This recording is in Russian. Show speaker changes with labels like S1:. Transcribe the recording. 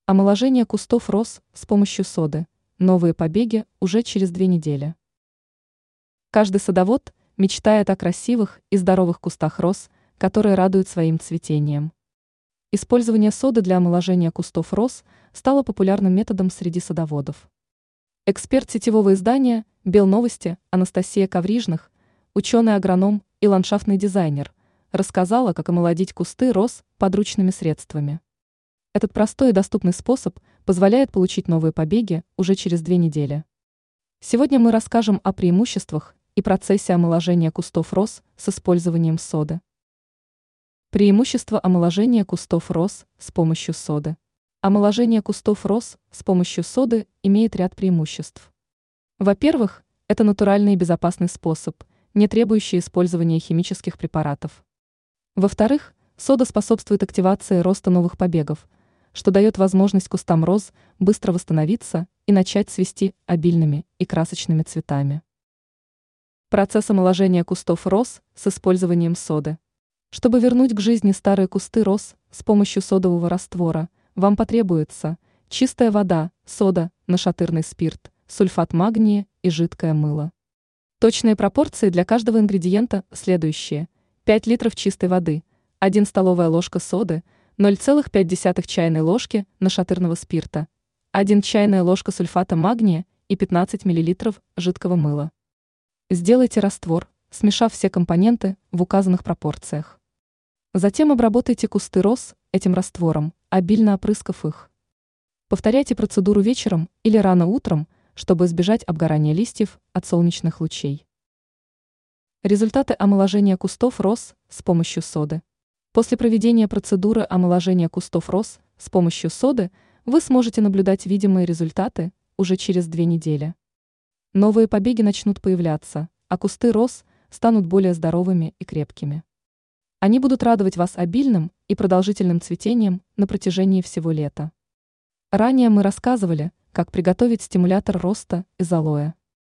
S1: Омоложение кустов роз с помощью соды. Новые побеги уже через 2 недели. Каждый садовод мечтает о красивых и здоровых кустах роз, которые радуют своим цветением. Использование соды для омоложения кустов роз стало популярным методом среди садоводов. Эксперт сетевого издания «Белновости» Анастасия Коврижных, ученый-агроном и ландшафтный дизайнер, рассказала, как омолодить кусты роз подручными средствами. Этот простой и доступный способ позволяет получить новые побеги уже через 2 недели. Сегодня мы расскажем о преимуществах и процессе омоложения кустов роз с использованием соды. Преимущество омоложения кустов роз с помощью соды. Омоложение кустов роз с помощью соды имеет ряд преимуществ. Во-первых, это натуральный и безопасный способ, не требующий использования химических препаратов. Во-вторых, сода способствует активации роста новых побегов, что дает возможность кустам роз быстро восстановиться и начать цвести обильными и красочными цветами. Процесс омоложения кустов роз с использованием соды. Чтобы вернуть к жизни старые кусты роз с помощью содового раствора, вам потребуется чистая вода, сода, нашатырный спирт, сульфат магния и жидкое мыло. Точные пропорции для каждого ингредиента следующие: 5 литров чистой воды, 1 столовая ложка соды, 0,5 чайной ложки нашатырного спирта, 1 чайная ложка сульфата магния и 15 мл жидкого мыла. Сделайте раствор, смешав все компоненты в указанных пропорциях. Затем обработайте кусты роз этим раствором, обильно опрыскав их. Повторяйте процедуру вечером или рано утром, чтобы избежать обгорания листьев от солнечных лучей. Результаты омоложения кустов роз с помощью соды. После проведения процедуры омоложения кустов роз с помощью соды вы сможете наблюдать видимые результаты уже через 2 недели. Новые побеги начнут появляться, а кусты роз станут более здоровыми и крепкими. Они будут радовать вас обильным и продолжительным цветением на протяжении всего лета. Ранее мы рассказывали, как приготовить стимулятор роста из алоэ.